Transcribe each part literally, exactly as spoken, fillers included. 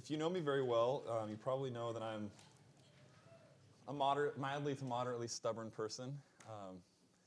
If you know me very well, um, you probably know that I'm a moderate, mildly to moderately stubborn person. Um,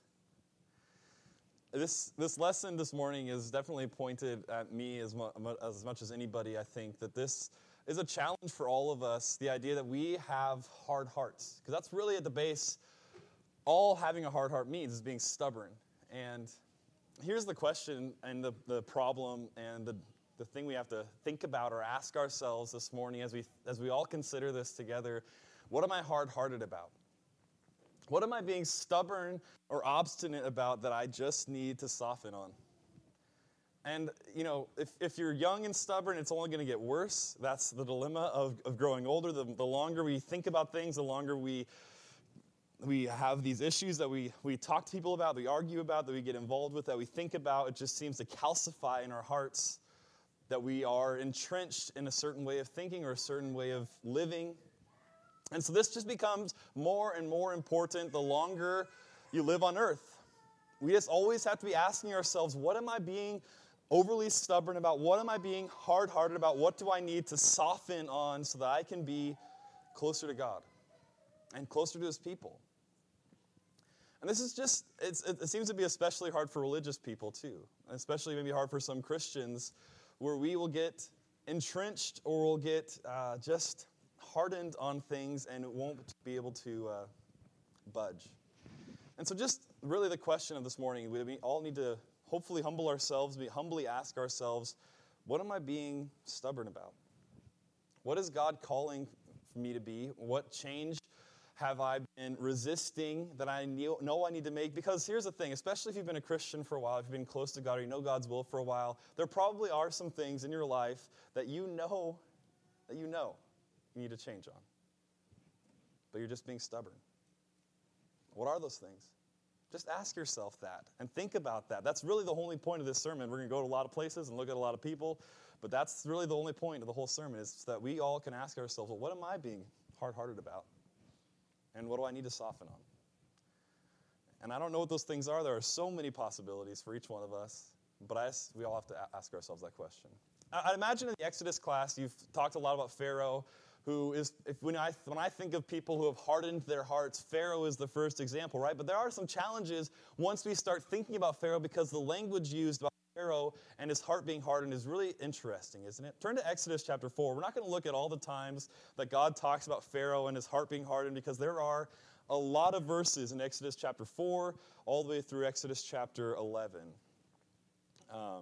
this this lesson this morning is definitely pointed at me as, mu- as much as anybody. I think that this is a challenge for all of us, the idea that we have hard hearts. Because that's really at the base, all having a hard heart means is being stubborn. And here's the question and the, the problem and the the thing we have to think about or ask ourselves this morning as we as we all consider this together. What am I hard-hearted about? What am I being stubborn or obstinate about that I just need to soften on? And, you know, if, if you're young and stubborn, it's only going to get worse. That's the dilemma of, of growing older. The, the longer we think about things, the longer we we have these issues that we, we talk to people about, that we argue about, that we get involved with, that we think about. It just seems to calcify in our hearts that we are entrenched in a certain way of thinking or a certain way of living. And so this just becomes more and more important the longer you live on earth. We just always have to be asking ourselves, what am I being overly stubborn about? What am I being hard-hearted about? What do I need to soften on so that I can be closer to God and closer to His people? And this is just, it's, it seems to be especially hard for religious people too, especially maybe hard for some Christians, where we will get entrenched or we'll get uh, just hardened on things and it won't be able to uh, budge. And so just really the question of this morning, we all need to hopefully humble ourselves, we humbly ask ourselves, what am I being stubborn about? What is God calling for me to be? What change have I been resisting that I know I need to make? Because here's the thing, especially if you've been a Christian for a while, if you've been close to God or you know God's will for a while, there probably are some things in your life that you know, that you know you need to change on. But you're just being stubborn. What are those things? Just ask yourself that and think about that. That's really the only point of this sermon. We're going to go to a lot of places and look at a lot of people, but that's really the only point of the whole sermon is that we all can ask ourselves, well, what am I being hard-hearted about? And what do I need to soften on? And I don't know what those things are. There are so many possibilities for each one of us. But I, we all have to ask ourselves that question. I, I imagine in the Exodus class, you've talked a lot about Pharaoh, who is, if, when, I, when I think of people who have hardened their hearts, Pharaoh is the first example, right? But there are some challenges once we start thinking about Pharaoh because the language used about Pharaoh and his heart being hardened is really interesting, isn't it? Turn to Exodus chapter four. We're not going to look at all the times that God talks about Pharaoh and his heart being hardened because there are a lot of verses in Exodus chapter four all the way through Exodus chapter eleven. Um,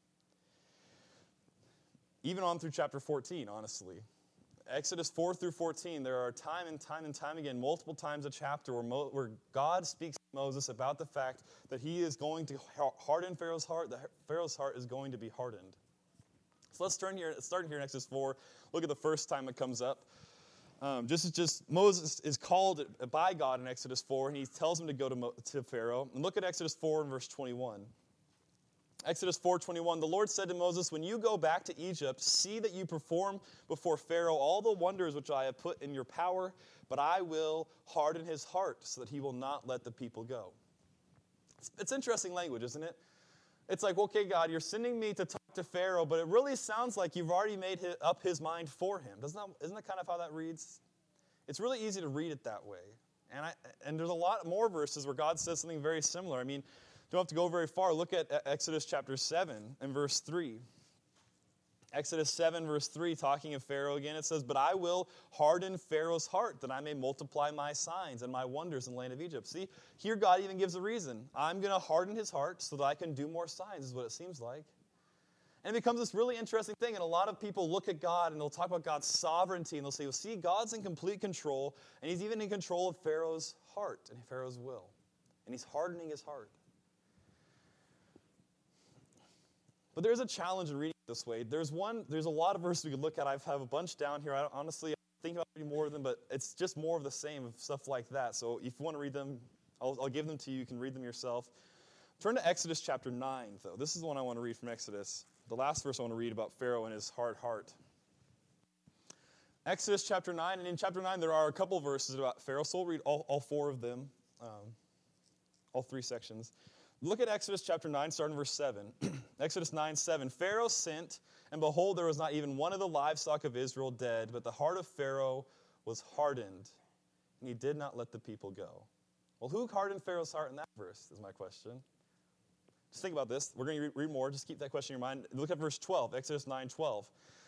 even on through chapter fourteen, honestly. Exodus four through fourteen, there are time and time and time again, multiple times a chapter where, Mo, where God speaks to Moses about the fact that he is going to harden Pharaoh's heart, that Pharaoh's heart is going to be hardened. So let's turn here, start here in Exodus four. Look at the first time it comes up. Um, just, just Moses is called by God in Exodus four, and he tells him to go to, Mo, to Pharaoh. And look at Exodus four and verse twenty-one. Exodus four twenty-one, the Lord said to Moses, when you go back to Egypt, see that you perform before Pharaoh all the wonders which I have put in your power, but I will harden his heart so that he will not let the people go. It's, it's interesting language, isn't it? It's like, okay, God, you're sending me to talk to Pharaoh, but it really sounds like you've already made his, up his mind for him. Doesn't that, isn't that kind of how that reads? It's really easy to read it that way. And, I, and there's a lot more verses where God says something very similar. I mean, don't have to go very far. Look at Exodus chapter seven and verse three. Exodus seven verse three, talking of Pharaoh again, it says, but I will harden Pharaoh's heart that I may multiply my signs and my wonders in the land of Egypt. See, here God even gives a reason. I'm going to harden his heart so that I can do more signs, is what it seems like. And it becomes this really interesting thing, and a lot of people look at God and they'll talk about God's sovereignty, and they'll say, well, see, God's in complete control, and he's even in control of Pharaoh's heart and Pharaoh's will. And he's hardening his heart. But there's a challenge in reading it this way. There's one, there's a lot of verses we could look at. I have a bunch down here. I don't, honestly, I think about reading more of them, but it's just more of the same of stuff like that. So if you want to read them, I'll, I'll give them to you. You can read them yourself. Turn to Exodus chapter nine, though. This is the one I want to read from Exodus. The last verse I want to read about Pharaoh and his hard heart. Exodus chapter nine, and in chapter nine there are a couple verses about Pharaoh, so we'll read all, all four of them, um, all three sections. Look at Exodus chapter nine, starting verse seven. Exodus nine seven, Pharaoh sent, and behold, there was not even one of the livestock of Israel dead, but the heart of Pharaoh was hardened, and he did not let the people go. Well, who hardened Pharaoh's heart in that verse is my question. Just think about this. We're going to read more. Just keep that question in your mind. Look at verse twelve, Exodus nine twelve.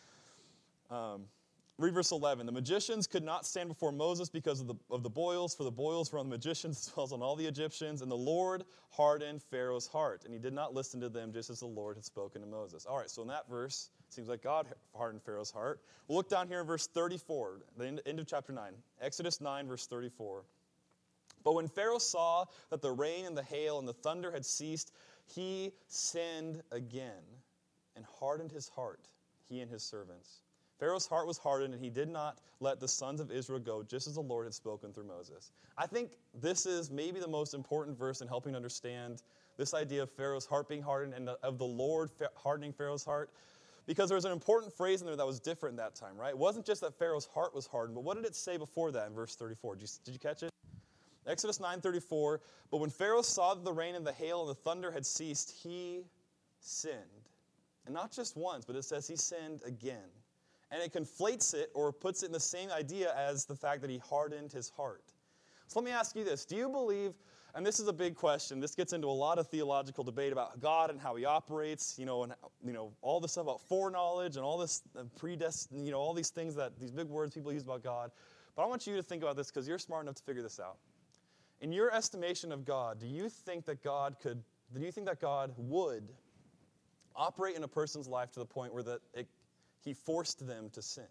Um, read verse eleven. The magicians could not stand before Moses because of the, of the boils, for the boils were on the magicians as well as on all the Egyptians, and the Lord hardened Pharaoh's heart, and he did not listen to them just as the Lord had spoken to Moses. All right, so in that verse, it seems like God hardened Pharaoh's heart. We'll look down here in verse thirty-four, the end, end of chapter nine. Exodus nine, verse thirty-four. But when Pharaoh saw that the rain and the hail and the thunder had ceased, he sinned again and hardened his heart, he and his servants. Pharaoh's heart was hardened, and he did not let the sons of Israel go, just as the Lord had spoken through Moses. I think this is maybe the most important verse in helping to understand this idea of Pharaoh's heart being hardened and of the Lord hardening Pharaoh's heart, because there was an important phrase in there that was different that time, right? It wasn't just that Pharaoh's heart was hardened, but what did it say before that in verse thirty-four? Did you, did you catch it? Exodus nine thirty-four, but when Pharaoh saw that the rain and the hail and the thunder had ceased, he sinned. And not just once, but it says he sinned again. And it conflates it or puts it in the same idea as the fact that he hardened his heart. So let me ask you this. Do you believe, and this is a big question, this gets into a lot of theological debate about God and how he operates, you know, and you know, all this stuff about foreknowledge and all this predestined, you know, all these things that, these big words people use about God. But I want you to think about this because you're smart enough to figure this out. In your estimation of God, do you think that God could, do you think that God would operate in a person's life to the point where that it, he forced them to sin?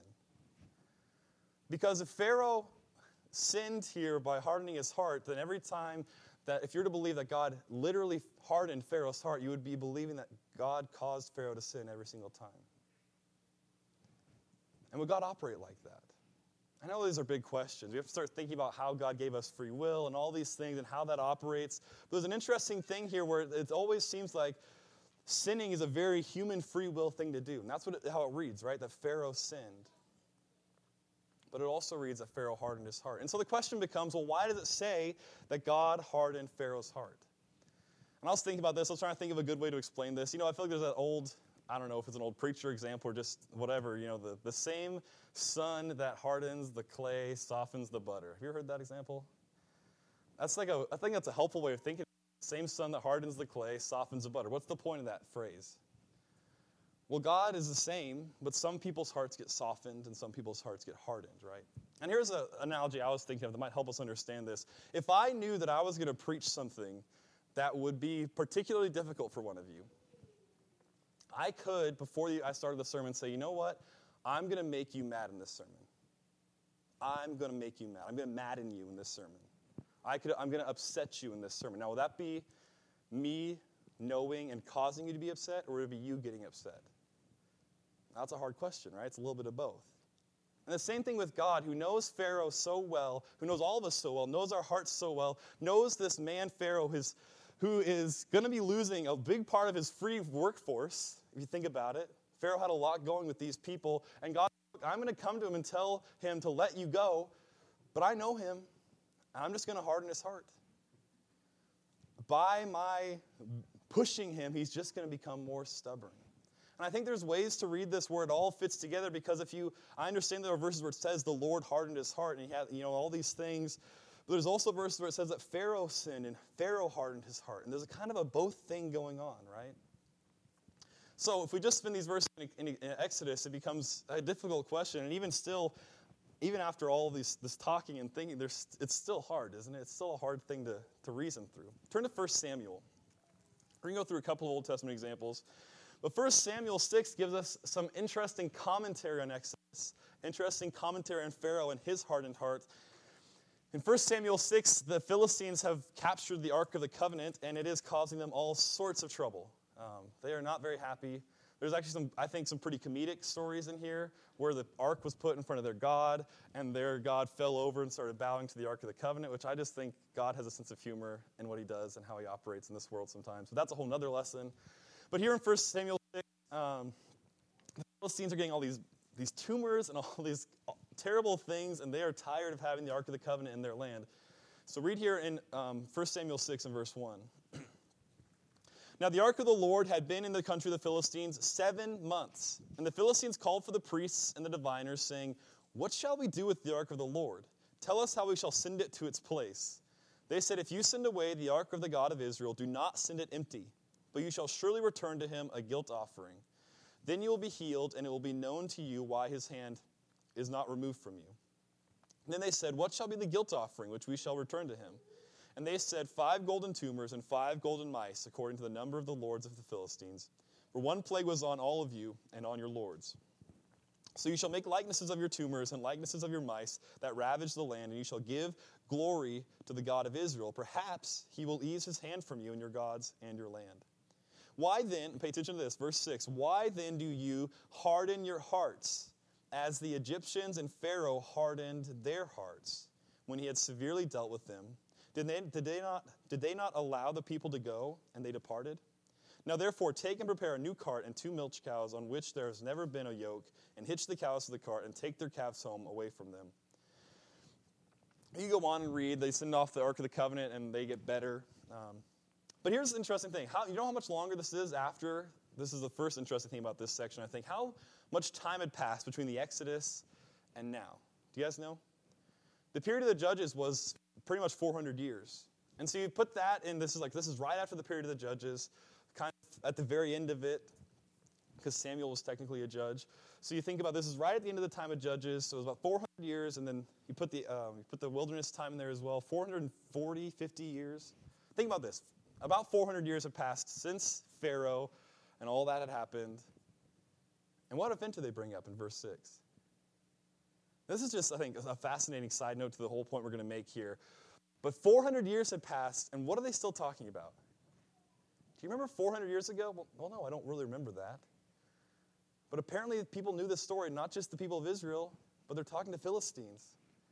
Because if Pharaoh sinned here by hardening his heart, then every time that, if you're to believe that God literally hardened Pharaoh's heart, you would be believing that God caused Pharaoh to sin every single time. And would God operate like that? I know these are big questions. We have to start thinking about how God gave us free will and all these things and how that operates. But there's an interesting thing here where it always seems like sinning is a very human free will thing to do. And that's what it, how it reads, right? That Pharaoh sinned. But it also reads that Pharaoh hardened his heart. And so the question becomes, well, why does it say that God hardened Pharaoh's heart? And I was thinking about this. I was trying to think of a good way to explain this. You know, I feel like there's that old, I don't know if it's an old preacher example or just whatever, you know, the, the same sun that hardens the clay softens the butter. Have you ever heard that example? That's like a, I think that's a helpful way of thinking. Same sun that hardens the clay softens the butter. What's the point of that phrase? Well, God is the same, but some people's hearts get softened and some people's hearts get hardened, right? And here's an analogy I was thinking of that might help us understand this. If I knew that I was going to preach something that would be particularly difficult for one of you, I could, before I started the sermon, say, you know what? I'm going to make you mad in this sermon. I'm going to make you mad. I'm going to madden you in this sermon. I could, I'm going to upset you in this sermon. Now, will that be me knowing and causing you to be upset, or would it be you getting upset? That's a hard question, right? It's a little bit of both. And the same thing with God, who knows Pharaoh so well, who knows all of us so well, knows our hearts so well, knows this man Pharaoh who's, who is going to be losing a big part of his free workforce, if you think about it. Pharaoh had a lot going with these people, and God, I'm going to come to him and tell him to let you go, but I know him, and I'm just going to harden his heart. By my pushing him, he's just going to become more stubborn. And I think there's ways to read this where it all fits together, because if you, I understand there are verses where it says the Lord hardened his heart, and he had, you know, all these things. But there's also verses where it says that Pharaoh sinned and Pharaoh hardened his heart. And there's a kind of a both thing going on, right? So if we just spend these verses in, in, in Exodus, it becomes a difficult question. And even still, even after all these, this talking and thinking, there's, it's still hard, isn't it? It's still a hard thing to, to reason through. Turn to First Samuel. We're going to go through a couple of Old Testament examples. But First Samuel six gives us some interesting commentary on Exodus, interesting commentary on Pharaoh and his hardened heart. In First Samuel six, the Philistines have captured the Ark of the Covenant, and it is causing them all sorts of trouble. Um, they are not very happy. There's actually some, I think, some pretty comedic stories in here where the Ark was put in front of their God, and their God fell over and started bowing to the Ark of the Covenant, which I just think God has a sense of humor in what he does and how he operates in this world sometimes. But that's a whole other lesson. But here in First Samuel six, um, the Philistines are getting all these, these tumors and all these terrible things, and they are tired of having the Ark of the Covenant in their land. So read here in um, First Samuel six and verse one. Now the ark of the Lord had been in the country of the Philistines seven months. And the Philistines called for the priests and the diviners, saying, "What shall we do with the ark of the Lord? Tell us how we shall send it to its place." They said, "If you send away the ark of the God of Israel, do not send it empty, but you shall surely return to him a guilt offering. Then you will be healed, and it will be known to you why his hand is not removed from you." And then they said, "What shall be the guilt offering which we shall return to him?" And they said, "Five golden tumors and five golden mice, according to the number of the lords of the Philistines. For one plague was on all of you and on your lords. So you shall make likenesses of your tumors and likenesses of your mice that ravage the land, and you shall give glory to the God of Israel. Perhaps he will ease his hand from you and your gods and your land. Why then," pay attention to this, verse six, "why then do you harden your hearts, as the Egyptians and Pharaoh hardened their hearts when he had severely dealt with them? Did they, did they not, did they not allow the people to go, and they departed? Now therefore take and prepare a new cart and two milch cows on which there has never been a yoke, and hitch the cows to the cart, and take their calves home away from them." You go on and read, they send off the Ark of the Covenant, and they get better. Um, but here's the interesting thing. How, you know how much longer this is after? This is the first interesting thing about this section, I think. How much time had passed between the Exodus and now? Do you guys know? The period of the Judges was pretty much four hundred years. And so you put that in, this is like, this is right after the period of the Judges, kind of at the very end of it, because Samuel was technically a judge. So you think about this is right at the end of the time of Judges, so it was about four hundred years, and then you put the um, you put the wilderness time in there as well, four hundred forty, fifty years. Think about this. About four hundred years have passed since Pharaoh and all that had happened. And what event do they bring up in verse six? This is just, I think, a fascinating side note to the whole point we're going to make here. But four hundred years had passed, and what are they still talking about? Do you remember four hundred years ago? Well, well, no, I don't really remember that. But apparently people knew this story, not just the people of Israel, but they're talking to Philistines.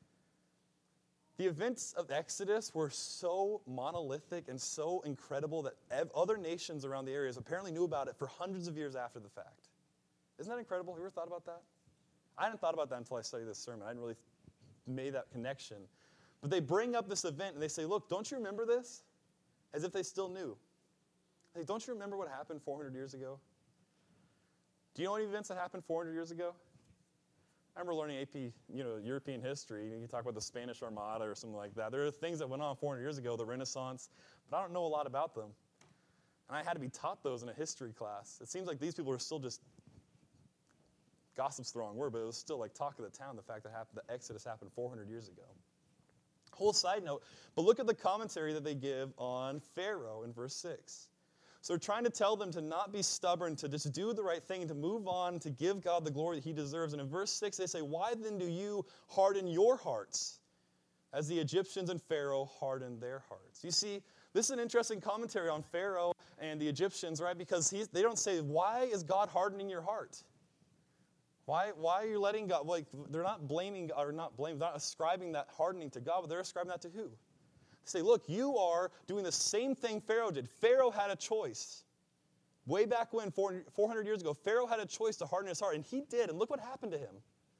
The events of Exodus were so monolithic and so incredible that other nations around the areas apparently knew about it for hundreds of years after the fact. Isn't that incredible? Have you ever thought about that? I hadn't thought about that until I studied this sermon. I hadn't really made that connection. But they bring up this event and they say, "Look, don't you remember this?" As if they still knew. Hey, don't you remember what happened four hundred years ago? Do you know any events that happened four hundred years ago? I remember learning A P, you know, European history. You can talk about the Spanish Armada or something like that. There are things that went on four hundred years ago, the Renaissance, but I don't know a lot about them. And I had to be taught those in a history class. It seems like these people are still just, gossip's the wrong word, but it was still like talk of the town, the fact that happened, the Exodus happened four hundred years ago. Whole side note, but look at the commentary that they give on Pharaoh in verse six. So they're trying to tell them to not be stubborn, to just do the right thing, to move on, to give God the glory that he deserves. And in verse six, they say, "Why then do you harden your hearts as the Egyptians and Pharaoh hardened their hearts?" You see, this is an interesting commentary on Pharaoh and the Egyptians, right? Because he, they don't say, "Why is God hardening your heart?" Why, why are you letting God, like, they're not blaming, or not blaming, they're not ascribing that hardening to God, but they're ascribing that to who? They say, look, you are doing the same thing Pharaoh did. Pharaoh had a choice. Way back when, four hundred years ago, Pharaoh had a choice to harden his heart, and he did, and look what happened to him.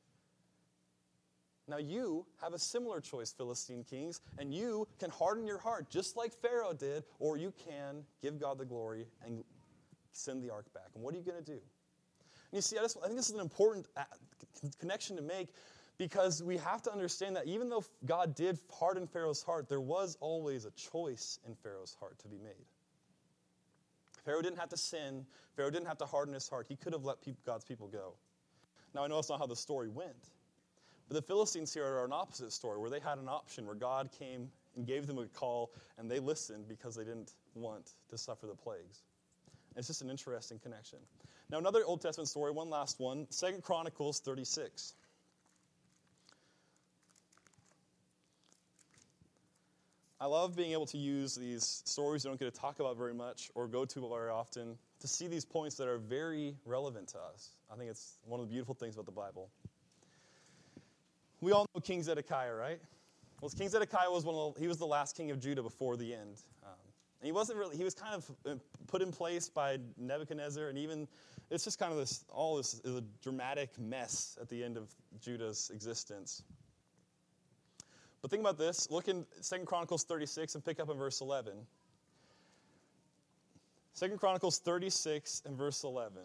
Now you have a similar choice, Philistine kings, and you can harden your heart just like Pharaoh did, or you can give God the glory and send the ark back. And what are you going to do? And you see, I, just, I think this is an important connection to make, because we have to understand that even though God did harden Pharaoh's heart, there was always a choice in Pharaoh's heart to be made. Pharaoh didn't have to sin. Pharaoh didn't have to harden his heart. He could have let people, God's people go. Now, I know that's not how the story went. But the Philistines here are an opposite story, where they had an option, where God came and gave them a call, and they listened because they didn't want to suffer the plagues. And it's just an interesting connection. Now, another Old Testament story, one last one, Second Chronicles thirty-six. I love being able to use these stories we don't get to talk about very much or go to very often to see these points that are very relevant to us. I think it's one of the beautiful things about the Bible. We all know King Zedekiah, right? Well, King Zedekiah was one of the, he was the last king of Judah before the end. Um, and he wasn't really, he was kind of put in place by Nebuchadnezzar, and even, it's just kind of this, all this is a dramatic mess at the end of Judah's existence. But think about this. Look in Second Chronicles thirty-six and pick up in verse eleven. Second Chronicles thirty-six and verse eleven.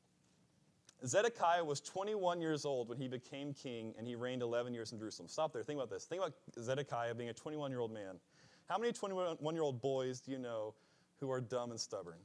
Zedekiah was twenty-one years old when he became king, and he reigned eleven years in Jerusalem. Stop there. Think about this. Think about Zedekiah being a twenty-one-year-old man. How many twenty-one-year-old boys do you know who are dumb and stubborn?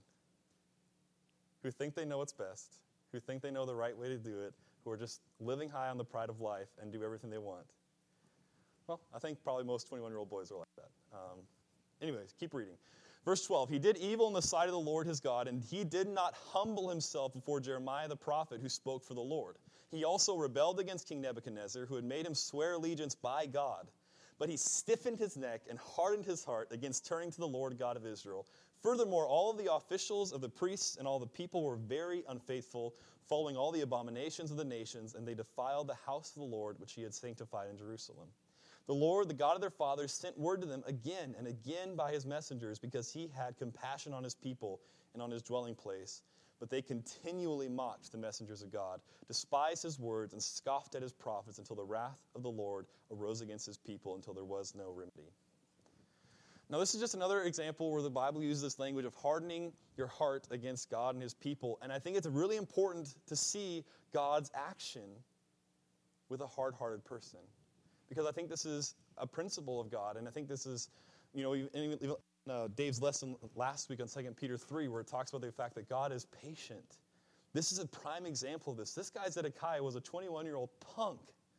Who think they know what's best, who think they know the right way to do it, who are just living high on the pride of life and do everything they want? Well, I think probably most twenty-one-year-old boys are like that. Um, anyways, keep reading. Verse twelve, he did evil in the sight of the Lord his God, and he did not humble himself before Jeremiah the prophet who spoke for the Lord. He also rebelled against King Nebuchadnezzar, who had made him swear allegiance by God. But he stiffened his neck and hardened his heart against turning to the Lord God of Israel. Furthermore, all of the officials of the priests and all the people were very unfaithful, following all the abominations of the nations, and they defiled the house of the Lord, which he had sanctified in Jerusalem. The Lord, the God of their fathers, sent word to them again and again by his messengers, because he had compassion on his people and on his dwelling place. But they continually mocked the messengers of God, despised his words, and scoffed at his prophets, until the wrath of the Lord arose against his people, until there was no remedy. Now, this is just another example where the Bible uses this language of hardening your heart against God and his people. And I think it's really important to see God's action with a hard-hearted person, because I think this is a principle of God. And I think this is, you know, even, even uh, Dave's lesson last week on Second Peter three, where it talks about the fact that God is patient. This is a prime example of this. This guy Zedekiah was a twenty-one-year-old punk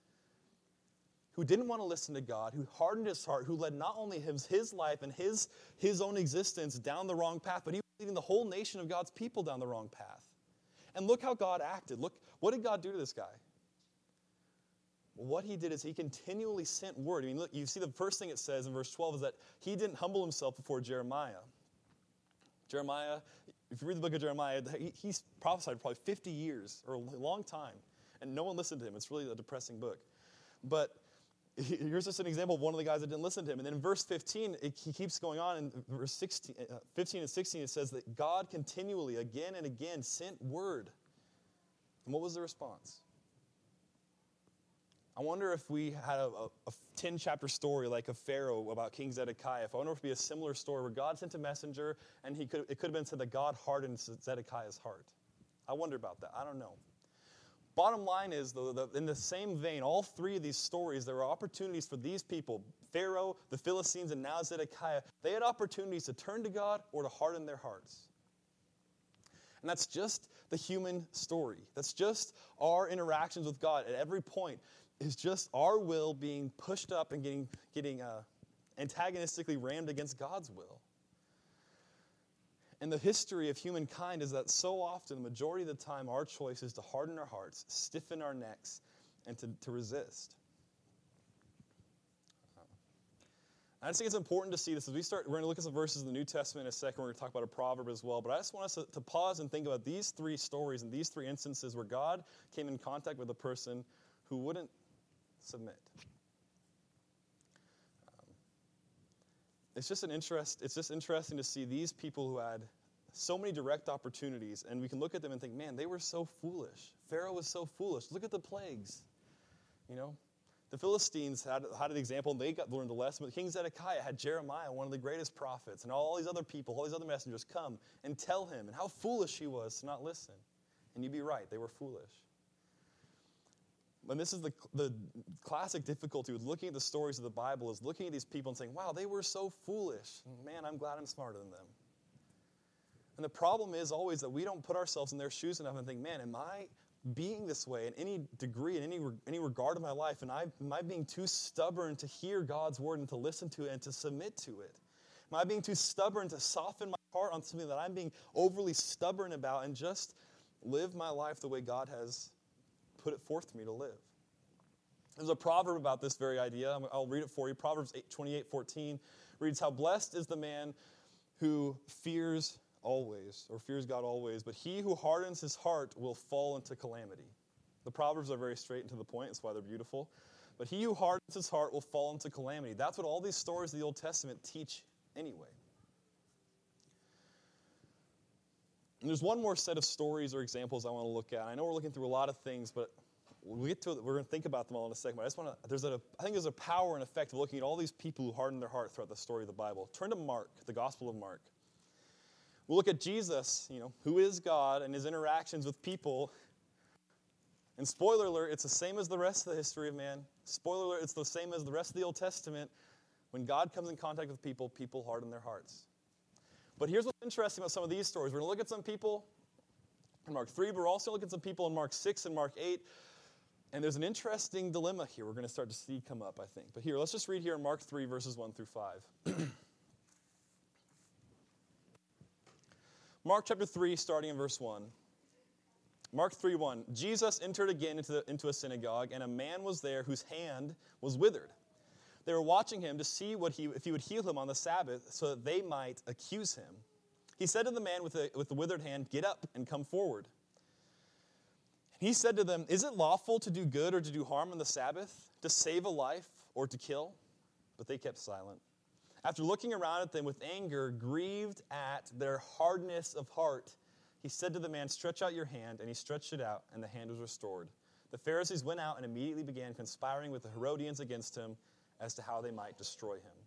who didn't want to listen to God, who hardened his heart, who led not only his, his life and his, his own existence down the wrong path, but he was leading the whole nation of God's people down the wrong path. And look how God acted. Look, what did God do to this guy? Well, what he did is he continually sent word. I mean, look, you see the first thing it says in verse twelve is that he didn't humble himself before Jeremiah. Jeremiah, if you read the book of Jeremiah, he, he's prophesied for probably fifty years, or a long time, and no one listened to him. It's really a depressing book. But here's just an example of one of the guys that didn't listen to him. And then in verse fifteen, it, he keeps going on. In verse sixteen, uh, fifteen and sixteen, it says that God continually, again and again, sent word. And what was the response? I wonder if we had a, a, a ten-chapter story like a Pharaoh about King Zedekiah. If I wonder if it would be a similar story where God sent a messenger, and he could, it could have been said that God hardened Zedekiah's heart. I wonder about that. I don't know. Bottom line is, though, that in the same vein, all three of these stories, there were opportunities for these people, Pharaoh, the Philistines, and now Zedekiah. They had opportunities to turn to God or to harden their hearts. And that's just the human story. That's just our interactions with God at every point. Is just our will being pushed up and getting, getting uh, antagonistically rammed against God's will. And the history of humankind is that so often, the majority of the time, our choice is to harden our hearts, stiffen our necks, and to, to resist. I just think it's important to see this. As we start, we're going to look at some verses in the New Testament in a second. We're going to talk about a proverb as well. But I just want us to, to pause and think about these three stories and these three instances where God came in contact with a person who wouldn't submit. Um, it's just an interest. It's just interesting to see these people who had so many direct opportunities, and we can look at them and think, man, they were so foolish. Pharaoh was so foolish. Look at the plagues. You know, the Philistines had, had an example, and they got learned the lesson. But King Zedekiah had Jeremiah, one of the greatest prophets, and all these other people, all these other messengers come and tell him and how foolish he was to not listen. And you'd be right, they were foolish. And this is the, the classic difficulty with looking at the stories of the Bible, is looking at these people and saying, wow, they were so foolish. Man, I'm glad I'm smarter than them. And the problem is always that we don't put ourselves in their shoes enough and think, man, am I being this way in any degree, in any, any regard of my life? And I, am I being too stubborn to hear God's word and to listen to it and to submit to it? Am I being too stubborn to soften my heart on something that I'm being overly stubborn about and just live my life the way God has put it forth to me to live? There's a proverb about this very idea. I'll read it for you. Proverbs twenty-eight fourteen reads, how blessed is the man who fears always, or fears God always, but he who hardens his heart will fall into calamity. The Proverbs are very straight and to the point. That's why they're beautiful. But he who hardens his heart will fall into calamity. That's what all these stories of the Old Testament teach anyway. And there's one more set of stories or examples I want to look at. I know we're looking through a lot of things, but we'll get to it. We're going to think about them all in a second. But I just want to, there's a, I think there's a power and effect of looking at all these people who hardened their heart throughout the story of the Bible. Turn to Mark, the Gospel of Mark. We'll look at Jesus, you know, who is God, and his interactions with people. And spoiler alert, it's the same as the rest of the history of man. Spoiler alert, it's the same as the rest of the Old Testament. When God comes in contact with people, people harden their hearts. But here's what's interesting about some of these stories. We're going to look at some people in Mark three, but we're also going to look at some people in Mark six and Mark eight. And there's an interesting dilemma here we're going to start to see come up, I think. But here, let's just read here in Mark three, verses one through five. Mark chapter three, starting in verse one. Mark three one, Jesus entered again into, the, into a synagogue, and a man was there whose hand was withered. They were watching him to see what he, if he would heal him on the Sabbath so that they might accuse him. He said to the man with the, with the withered hand, "Get up and come forward." He said to them, "Is it lawful to do good or to do harm on the Sabbath, to save a life or to kill?" But they kept silent. After looking around at them with anger, grieved at their hardness of heart, he said to the man, "Stretch out your hand," and he stretched it out, and the hand was restored. The Pharisees went out and immediately began conspiring with the Herodians against him as to how they might destroy him.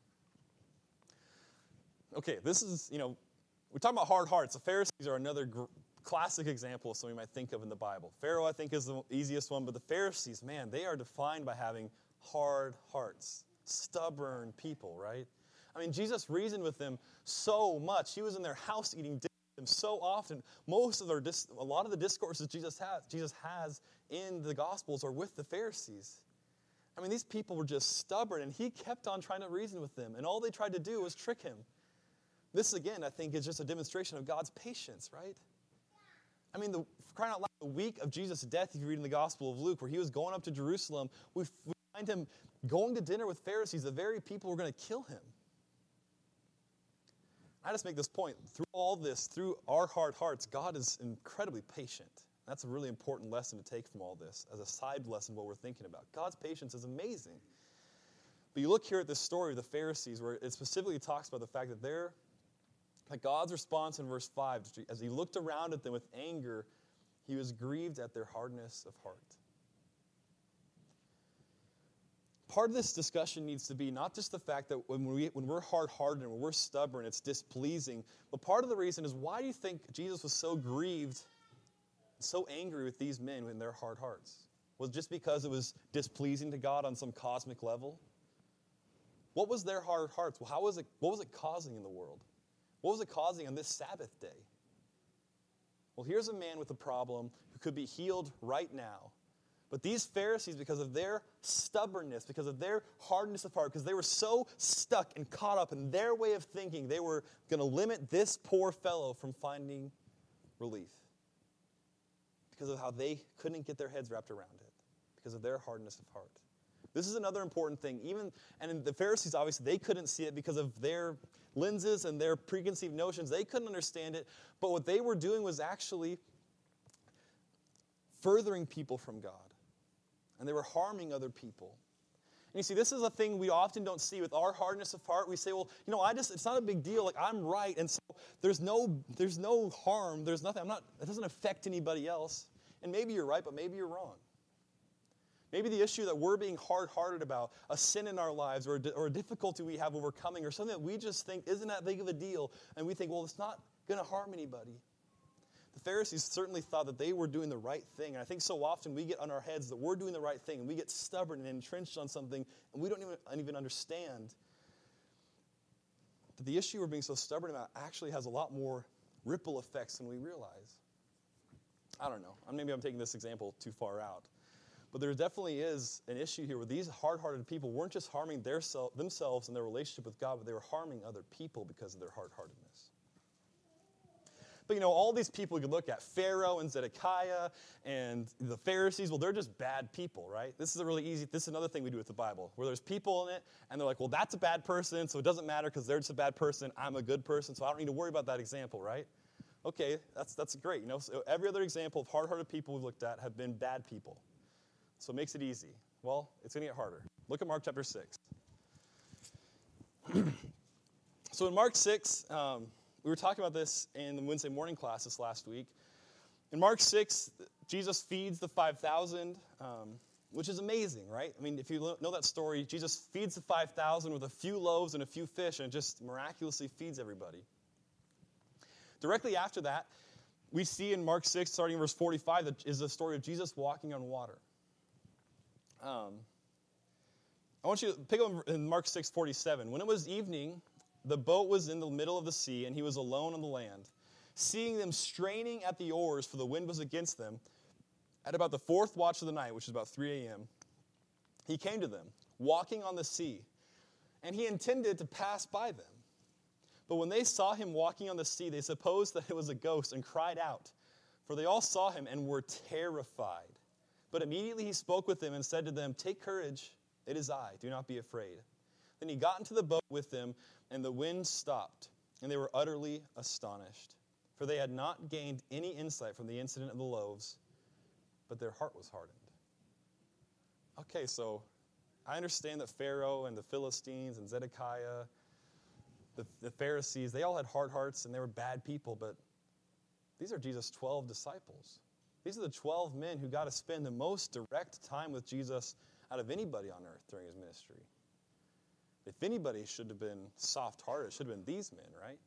Okay, this is, you know, we're talking about hard hearts. The Pharisees are another gr- classic example of something you might think of in the Bible. Pharaoh, I think, is the easiest one, but the Pharisees, man, they are defined by having hard hearts, stubborn people, right? I mean, Jesus reasoned with them so much. He was in their house eating dinner with them so often. Most of their, dis- a lot of the discourses Jesus has, Jesus has in the Gospels are with the Pharisees. I mean, these people were just stubborn, and he kept on trying to reason with them, and all they tried to do was trick him. This, again, I think, is just a demonstration of God's patience, right? I mean, the, crying out loud, the week of Jesus' death, if you read in the Gospel of Luke, where he was going up to Jerusalem, we, we find him going to dinner with Pharisees, the very people who were going to kill him. I just make this point. Through all this, through our hard hearts, God is incredibly patient. That's a really important lesson to take from all this, as a side lesson what we're thinking about. God's patience is amazing. But you look here at this story of the Pharisees, where it specifically talks about the fact that they're, that God's response in verse five, as he looked around at them with anger, he was grieved at their hardness of heart. Part of this discussion needs to be not just the fact that when, we, when we're hard-hearted and when we're stubborn, it's displeasing, but part of the reason is, why do you think Jesus was so grieved, so angry with these men in their hard hearts? Was it just because it was displeasing to God on some cosmic level? What was their hard hearts? Well, how was it, what was it causing in the world? What was it causing on this Sabbath day? Well, here's a man with a problem who could be healed right now. But these Pharisees, because of their stubbornness, because of their hardness of heart, because they were so stuck and caught up in their way of thinking, they were going to limit this poor fellow from finding relief. Because of how they couldn't get their heads wrapped around it. Because of their hardness of heart. This is another important thing. Even, and the Pharisees, obviously, they couldn't see it because of their lenses and their preconceived notions. They couldn't understand it. But what they were doing was actually furthering people from God. And they were harming other people. And you see, this is a thing we often don't see with our hardness of heart. We say, well, you know, I just, it's not a big deal. Like, I'm right. And so there's no, there's no harm. There's nothing. I'm not, it doesn't affect anybody else. And maybe you're right, but maybe you're wrong. Maybe the issue that we're being hard-hearted about, a sin in our lives or a, or a difficulty we have overcoming, or something that we just think isn't that big of a deal, and we think, well, it's not going to harm anybody. The Pharisees certainly thought that they were doing the right thing, and I think so often we get on our heads that we're doing the right thing, and we get stubborn and entrenched on something, and we don't even, even understand that the issue we're being so stubborn about actually has a lot more ripple effects than we realize. I don't know. Maybe I'm taking this example too far out. But there definitely is an issue here where these hard-hearted people weren't just harming their self, themselves and their relationship with God, but they were harming other people because of their hard-heartedness. But, you know, all these people you could look at, Pharaoh and Zedekiah and the Pharisees, well, they're just bad people, right? This is a really easy, this is another thing we do with the Bible, where there's people in it, and they're like, well, that's a bad person, so it doesn't matter because they're just a bad person. I'm a good person, so I don't need to worry about that example, right? Okay, that's that's great. You know, so every other example of hard-hearted people we've looked at have been bad people. So it makes it easy. Well, it's going to get harder. Look at Mark chapter six. So in Mark six, um, we were talking about this in the Wednesday morning class this last week. In Mark six, Jesus feeds the five thousand, um, which is amazing, right? I mean, if you know that story, Jesus feeds the five thousand with a few loaves and a few fish, and just miraculously feeds everybody. Directly after that, we see in Mark six, starting in verse forty-five, that is the story of Jesus walking on water. Um, I want you to pick up in Mark six forty-seven. When it was evening, the boat was in the middle of the sea, and he was alone on the land. Seeing them straining at the oars, for the wind was against them, at about the fourth watch of the night, which is about three a.m., he came to them, walking on the sea, and he intended to pass by them. But when they saw him walking on the sea, they supposed that it was a ghost and cried out, for they all saw him and were terrified. But immediately he spoke with them and said to them, "Take courage, it is I, do not be afraid." Then he got into the boat with them, and the wind stopped, and they were utterly astonished, for they had not gained any insight from the incident of the loaves, but their heart was hardened. Okay, so I understand that Pharaoh and the Philistines and Zedekiah, the, the Pharisees, they all had hard hearts and they were bad people, but these are Jesus' twelve disciples. These are the twelve men who got to spend the most direct time with Jesus out of anybody on earth during his ministry. If anybody should have been soft-hearted, it should have been these men, right?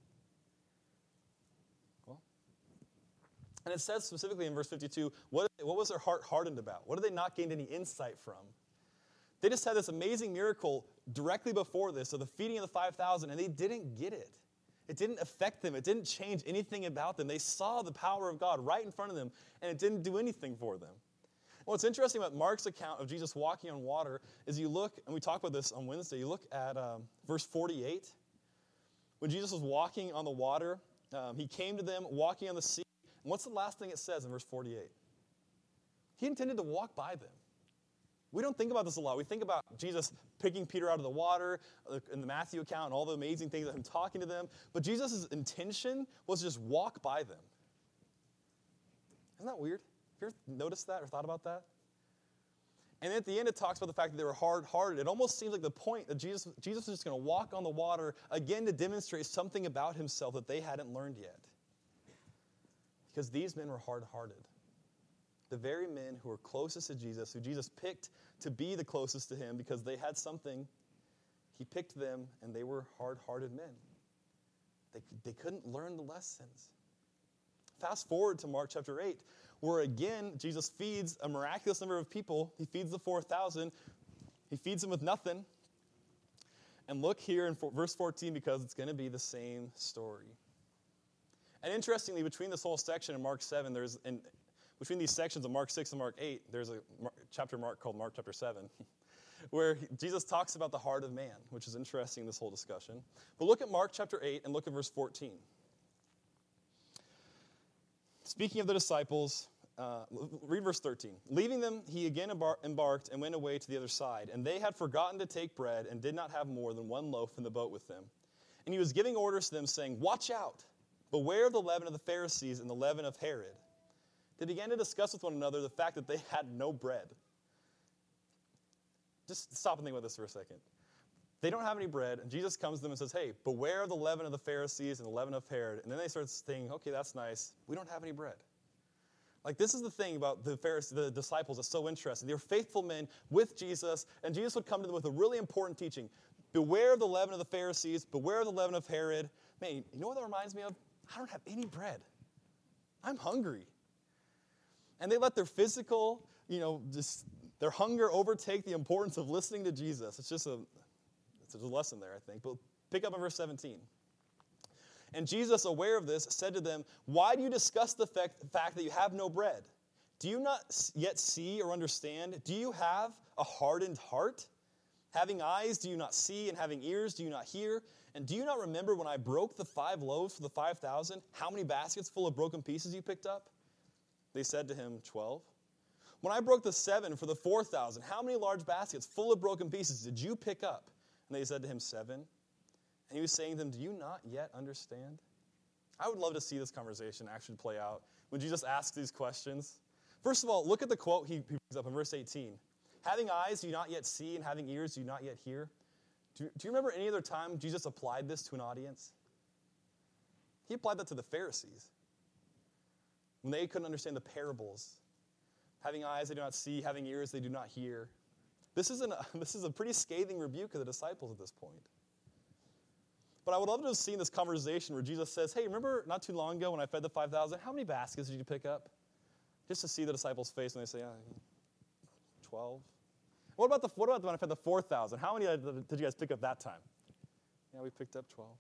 Well, and it says specifically in verse fifty-two, what, what was their heart hardened about? What did they not gain any insight from? They just had this amazing miracle directly before this of the feeding of the five thousand, and they didn't get it. It didn't affect them. It didn't change anything about them. They saw the power of God right in front of them, and it didn't do anything for them. What's interesting about Mark's account of Jesus walking on water is you look, and we talked about this on Wednesday, you look at um, verse forty-eight. When Jesus was walking on the water, um, he came to them walking on the sea. And what's the last thing it says in verse forty-eight? He intended to walk by them. We don't think about this a lot. We think about Jesus picking Peter out of the water in the Matthew account and all the amazing things of him talking to them. But Jesus' intention was to just walk by them. Isn't that weird? Have you ever noticed that or thought about that? And at the end, it talks about the fact that they were hard-hearted. It almost seems like the point that Jesus, Jesus was just going to walk on the water again to demonstrate something about himself that they hadn't learned yet. Because these men were hard-hearted. The very men who were closest to Jesus, who Jesus picked to be the closest to him because they had something, he picked them, and they were hard-hearted men. They, they couldn't learn the lessons. Fast forward to Mark chapter eight, where again, Jesus feeds a miraculous number of people. He feeds the four thousand. He feeds them with nothing. And look here in verse fourteen, because it's going to be the same story. And interestingly, between this whole section in Mark seven, there's an Between these sections of Mark six and Mark eight, there's a chapter Mark called Mark chapter seven, where Jesus talks about the heart of man, which is interesting in this whole discussion. But look at Mark chapter eight and look at verse fourteen. Speaking of the disciples, uh, read verse thirteen. Leaving them, he again embar- embarked and went away to the other side. And they had forgotten to take bread and did not have more than one loaf in the boat with them. And he was giving orders to them, saying, "Watch out! Beware of the leaven of the Pharisees and the leaven of Herod." They began to discuss with one another the fact that they had no bread. Just stop and think about this for a second. They don't have any bread, and Jesus comes to them and says, "Hey, beware of the leaven of the Pharisees and the leaven of Herod." And then they start thinking, "Okay, that's nice. We don't have any bread." Like, this is the thing about the Pharisees, the disciples that's so interesting. They were faithful men with Jesus, and Jesus would come to them with a really important teaching. Beware of the leaven of the Pharisees. Beware of the leaven of Herod. Man, you know what that reminds me of? I don't have any bread. I'm hungry. And they let their physical, you know, just their hunger overtake the importance of listening to Jesus. It's just a, it's a lesson there, I think. But pick up in verse seventeen. And Jesus, aware of this, said to them, "Why do you discuss the fact, the fact that you have no bread? Do you not yet see or understand? Do you have a hardened heart? Having eyes, do you not see? And having ears, do you not hear? And do you not remember when I broke the five loaves for the five thousand, how many baskets full of broken pieces you picked up?" They said to him, twelve. "When I broke the seven for the four thousand, how many large baskets full of broken pieces did you pick up?" And they said to him, seven. And he was saying to them, "Do you not yet understand?" I would love to see this conversation actually play out when Jesus asks these questions. First of all, look at the quote he brings up in verse eighteen. "Having eyes, do you not yet see? And having ears, do you not yet hear?" Do, do you remember any other time Jesus applied this to an audience? He applied that to the Pharisees. When they couldn't understand the parables. Having eyes they do not see, having ears they do not hear. This is, an, this is a pretty scathing rebuke of the disciples at this point. But I would love to have seen this conversation where Jesus says, hey, remember not too long ago when I fed the five thousand? How many baskets did you pick up? Just to see the disciples' face when they say, yeah, twelve. What about, the, what about when I fed the four thousand? How many did you guys pick up that time? Yeah, we picked up twelve.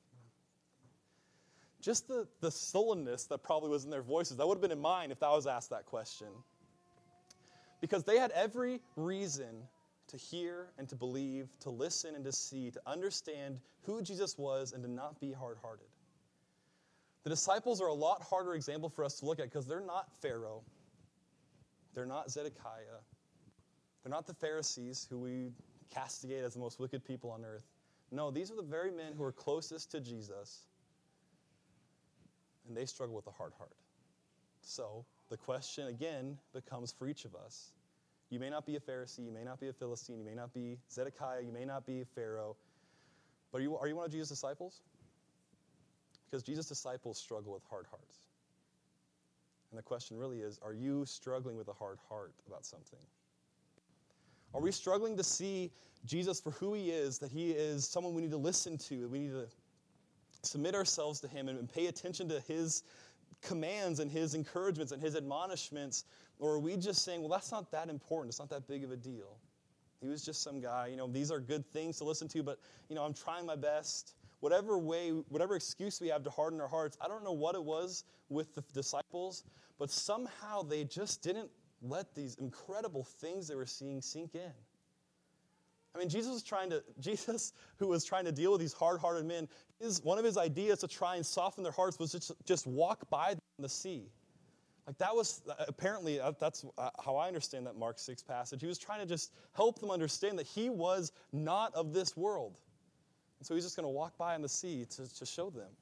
Just the, the sullenness that probably was in their voices, that would have been in mine if I was asked that question. Because they had every reason to hear and to believe, to listen and to see, to understand who Jesus was and to not be hard-hearted. The disciples are a lot harder example for us to look at because they're not Pharaoh. They're not Zedekiah. They're not the Pharisees who we castigate as the most wicked people on earth. No, these are the very men who are closest to Jesus. And they struggle with a hard heart. So the question again becomes for each of us. You may not be a Pharisee, you may not be a Philistine, you may not be Zedekiah, you may not be Pharaoh, but are you, are you one of Jesus' disciples? Because Jesus' disciples struggle with hard hearts. And the question really is, are you struggling with a hard heart about something? Are we struggling to see Jesus for who he is, that he is someone we need to listen to, that we need to submit ourselves to him and pay attention to his commands and his encouragements and his admonishments? Or are we just saying, well, that's not that important. It's not that big of a deal. He was just some guy. You know, these are good things to listen to, but, you know, I'm trying my best. Whatever way, whatever excuse we have to harden our hearts, I don't know what it was with the disciples, but somehow they just didn't let these incredible things they were seeing sink in. I mean, Jesus was trying to, Jesus, who was trying to deal with these hard-hearted men, his, one of his ideas to try and soften their hearts was just, just walk by them on the sea. Like that was, apparently, that's how I understand that Mark six passage. He was trying to just help them understand that he was not of this world. And so he's just going to walk by on the sea to, to show them.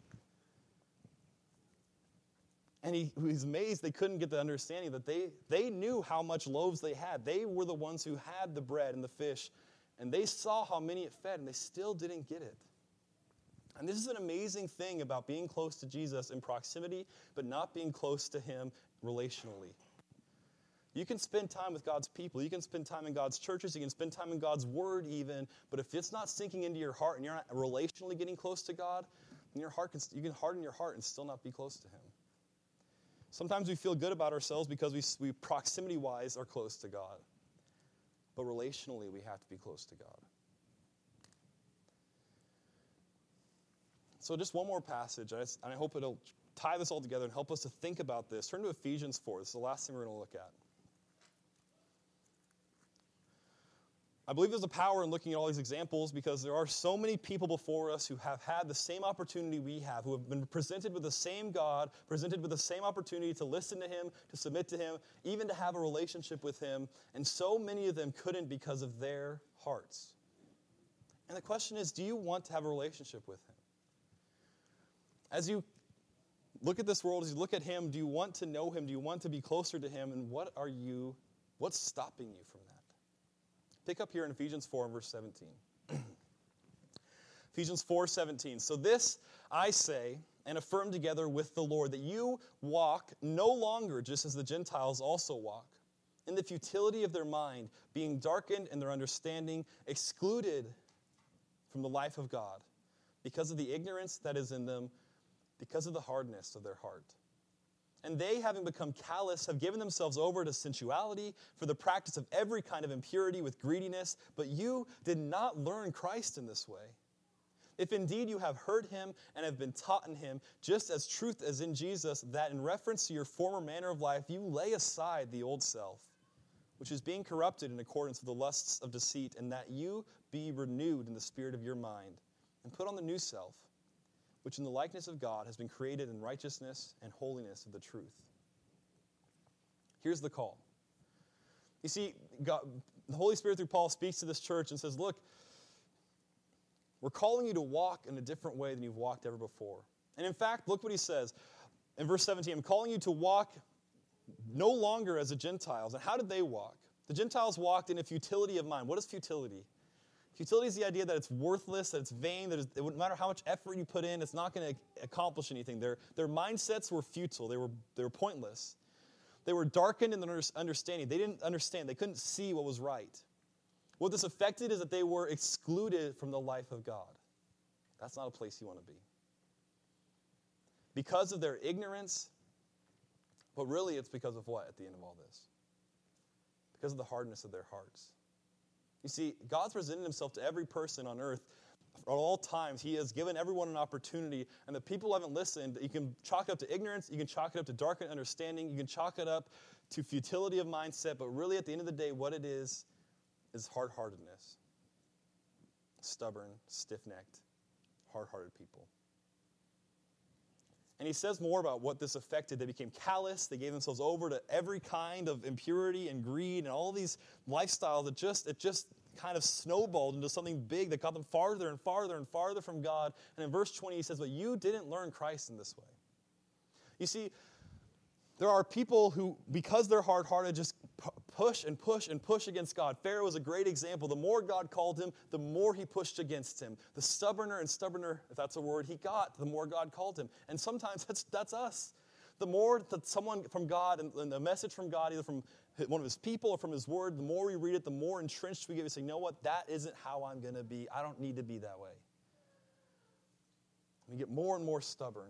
And he, he's amazed they couldn't get the understanding that they, they knew how much loaves they had. They were the ones who had the bread and the fish. And they saw how many it fed, and they still didn't get it. And this is an amazing thing about being close to Jesus in proximity, but not being close to him relationally. You can spend time with God's people. You can spend time in God's churches. You can spend time in God's word even. But if it's not sinking into your heart and you're not relationally getting close to God, then your heart can, you can harden your heart and still not be close to him. Sometimes we feel good about ourselves because we, we proximity-wise are close to God. But relationally, we have to be close to God. So just one more passage, and I hope it'll tie this all together and help us to think about this. Turn to Ephesians four. This is the last thing we're going to look at. I believe there's a power in looking at all these examples because there are so many people before us who have had the same opportunity we have, who have been presented with the same God, presented with the same opportunity to listen to him, to submit to him, even to have a relationship with him, and so many of them couldn't because of their hearts. And the question is, do you want to have a relationship with him? As you look at this world, as you look at him, do you want to know him? Do you want to be closer to him? And what are you, what's stopping you from that? Pick up here in Ephesians four and verse seventeen. Ephesians four seventeen. So this I say and affirm together with the Lord, that you walk no longer just as the Gentiles also walk, in the futility of their mind, being darkened in their understanding, excluded from the life of God, because of the ignorance that is in them, because of the hardness of their heart. And they, having become callous, have given themselves over to sensuality for the practice of every kind of impurity with greediness. But you did not learn Christ in this way. If indeed you have heard him and have been taught in him, just as truth as in Jesus, that in reference to your former manner of life, you lay aside the old self, which is being corrupted in accordance with the lusts of deceit, and that you be renewed in the spirit of your mind, and put on the new self, which in the likeness of God has been created in righteousness and holiness of the truth. Here's the call. You see, God, the Holy Spirit through Paul speaks to this church and says, look, we're calling you to walk in a different way than you've walked ever before. And in fact, look what he says in verse seventeen. I'm calling you to walk no longer as the Gentiles. And how did they walk? The Gentiles walked in a futility of mind. What is futility? Futility is the idea that it's worthless, that it's vain, that it wouldn't matter how much effort you put in, it's not going to accomplish anything. Their, their mindsets were futile. They were, they were pointless. They were darkened in their understanding. They didn't understand. They couldn't see what was right. What this affected is that they were excluded from the life of God. That's not a place you want to be. Because of their ignorance, but really it's because of what at the end of all this? Because of the hardness of their hearts. You see, God's presented himself to every person on earth at all times. He has given everyone an opportunity, and the people who haven't listened, you can chalk it up to ignorance, you can chalk it up to darkened understanding, you can chalk it up to futility of mindset, but really at the end of the day, what it is, is hard-heartedness. Stubborn, stiff-necked, hard-hearted people. And he says more about what this affected. They became callous. They gave themselves over to every kind of impurity and greed and all these lifestyles that just, it just kind of snowballed into something big that got them farther and farther and farther from God. And in verse twenty, he says, but you didn't learn Christ in this way. You see, there are people who, because they're hard-hearted, just push and push and push against God. Pharaoh is a great example. The more God called him, the more he pushed against him. The stubborner and stubborner, if that's a word, he got, the more God called him. And sometimes that's, that's us. The more that someone from God, and, and a message from God, either from one of his people or from his word, the more we read it, the more entrenched we get. We say, you know what, that isn't how I'm going to be. I don't need to be that way. We get more and more stubborn.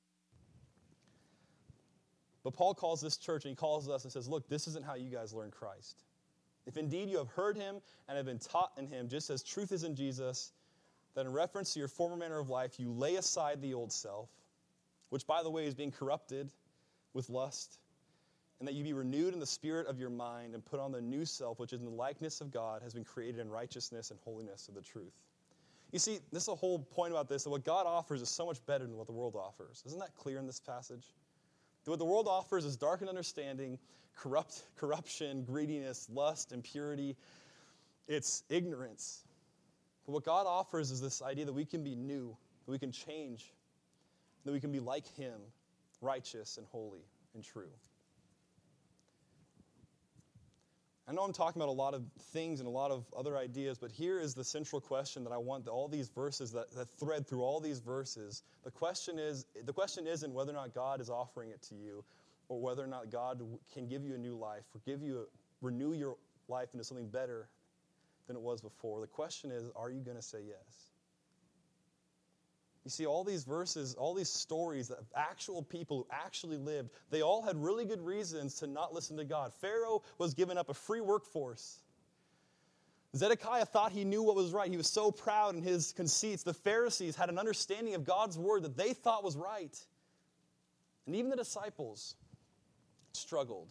But Paul calls this church, and he calls us and says, look, this isn't how you guys learn Christ. If indeed you have heard him and have been taught in him, just as truth is in Jesus, that in reference to your former manner of life, you lay aside the old self, which, by the way, is being corrupted with lust, and that you be renewed in the spirit of your mind and put on the new self, which is in the likeness of God, has been created in righteousness and holiness of the truth. You see, this is the whole point about this, that what God offers is so much better than what the world offers. Isn't that clear in this passage? What the world offers is darkened understanding, corrupt, corruption, greediness, lust, impurity. It's ignorance. But what God offers is this idea that we can be new, that we can change, that we can be like him, righteous and holy and true. I know I'm talking about a lot of things and a lot of other ideas, but here is the central question that I want all these verses that, that thread through all these verses. The question is, the question isn't whether or not God is offering it to you, or whether or not God can give you a new life, or give you, a, renew your life into something better than it was before. The question is, are you going to say yes? You see, all these verses, all these stories of actual people who actually lived, they all had really good reasons to not listen to God. Pharaoh was giving up a free workforce. Zedekiah thought he knew what was right. He was so proud in his conceits. The Pharisees had an understanding of God's word that they thought was right. And even the disciples struggled.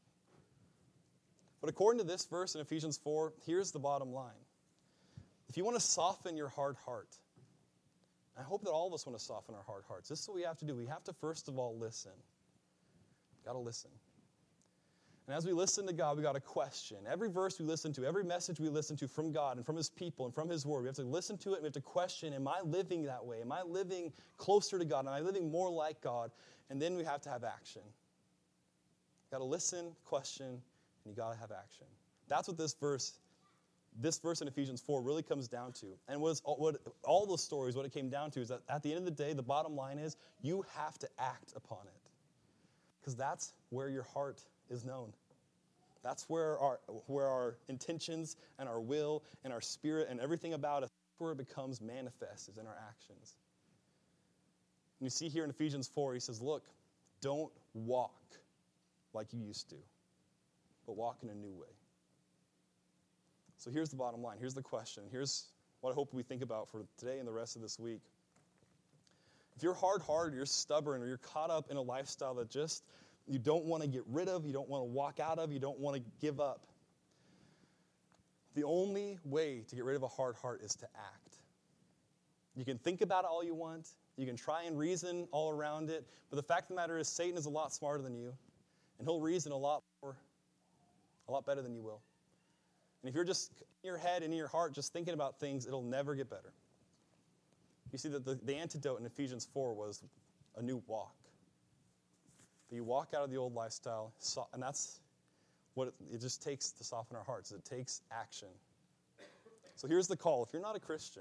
But according to this verse in Ephesians four, here's the bottom line. If you want to soften your hard heart, I hope that all of us want to soften our hard hearts. This is what we have to do. We have to, first of all, listen. We've got to listen. And as we listen to God, we've got to question. Every verse we listen to, every message we listen to from God and from his people and from his word, we have to listen to it and we have to question, am I living that way? Am I living closer to God? Am I living more like God? And then we have to have action. You've got to listen, question, and you've got to have action. That's what this verse This verse in Ephesians four really comes down to. And what, is, what all the stories, what it came down to is that at the end of the day, the bottom line is you have to act upon it. Because that's where your heart is known. That's where our, where our intentions and our will and our spirit and everything about us, where it becomes manifest is in our actions. And you see here in Ephesians four, he says, look, don't walk like you used to, but walk in a new way. So here's the bottom line. Here's the question. Here's what I hope we think about for today and the rest of this week. If you're hard-hearted, you're stubborn, or you're caught up in a lifestyle that just you don't want to get rid of, you don't want to walk out of, you don't want to give up, the only way to get rid of a hard heart is to act. You can think about it all you want. You can try and reason all around it. But the fact of the matter is Satan is a lot smarter than you. And he'll reason a lot more, a lot better than you will. And if you're just in your head and in your heart just thinking about things, it'll never get better. You see that the, the antidote in Ephesians four was a new walk. That you walk out of the old lifestyle, and that's what it, it just takes to soften our hearts. It takes action. So here's the call. If you're not a Christian,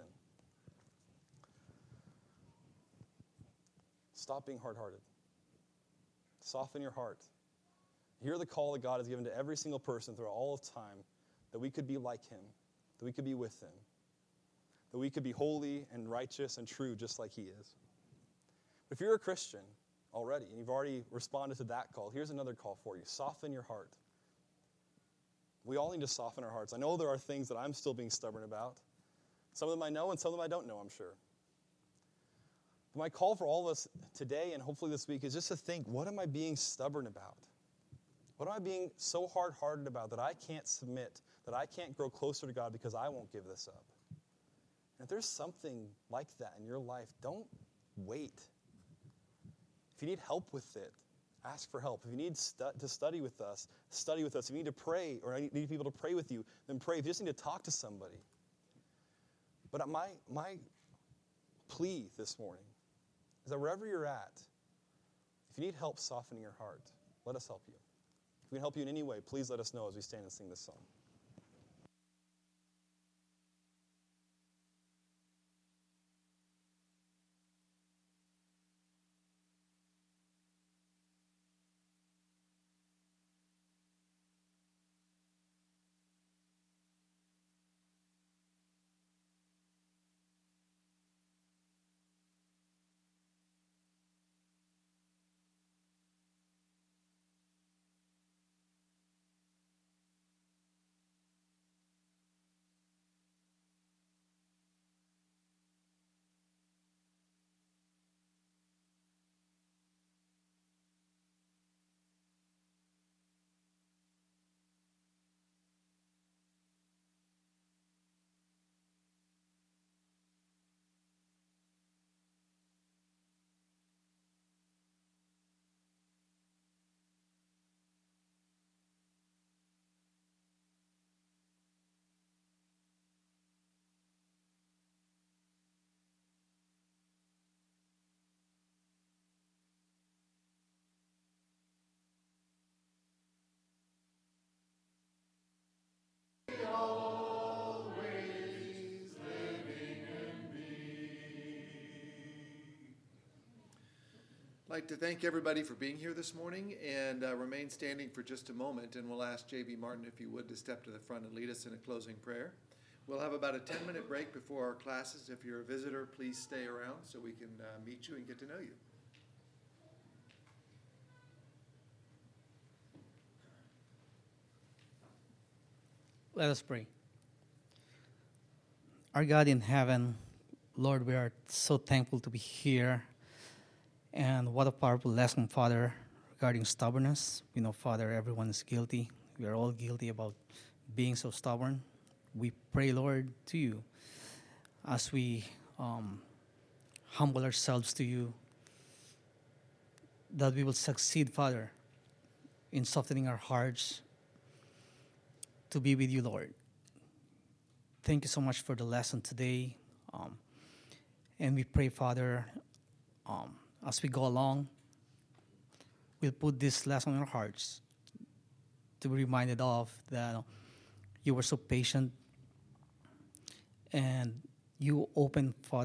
stop being hard-hearted. Soften your heart. Hear the call that God has given to every single person throughout all of time, that we could be like him, that we could be with him, that we could be holy and righteous and true just like he is. If you're a Christian already, and you've already responded to that call, here's another call for you. Soften your heart. We all need to soften our hearts. I know there are things that I'm still being stubborn about. Some of them I know, and some of them I don't know, I'm sure. But my call for all of us today and hopefully this week is just to think, what am I being stubborn about? What am I being so hard-hearted about that I can't submit, that I can't grow closer to God because I won't give this up? And if there's something like that in your life, don't wait. If you need help with it, ask for help. If you need stu- to study with us, study with us. If you need to pray or need people to pray with you, then pray. If you just need to talk to somebody. But my, my plea this morning is that wherever you're at, if you need help softening your heart, let us help you. If we can help you in any way, please let us know as we stand and sing this song. I'd like to thank everybody for being here this morning, and uh, remain standing for just a moment, and we'll ask J B Martin, if you would, to step to the front and lead us in a closing prayer. We'll have about a ten-minute break before our classes. If you're a visitor, please stay around so we can uh, meet you and get to know you. Let us pray. Our God in heaven, Lord, we are so thankful to be here. And what a powerful lesson, Father, regarding stubbornness. We know, Father, everyone is guilty. We are all guilty about being so stubborn. We pray, Lord, to you as we um, humble ourselves to you, that we will succeed, Father, in softening our hearts to be with you, Lord. Thank you so much for the lesson today. Um, and we pray, Father, um, as we go along, we'll put this lesson in our hearts to be reminded of that you were so patient and you opened, Father,